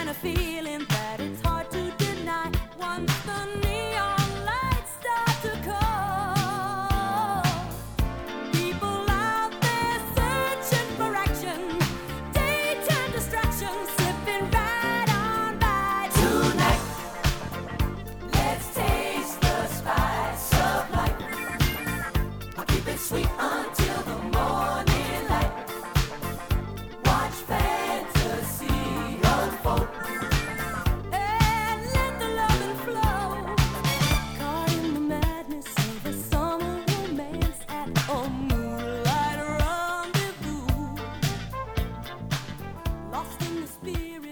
and a feeling that it's hard to deny. Once the neon lights start to call, people out there searching for action, daytime distractions slipping right on by. Tonight, let's taste the spice of life. I'll keep it sweet until the morning light. Watch fantasy unfold and let the loving flow. Caught in the madness of a summer romance at a moonlight rendezvous. Lost in the spirit.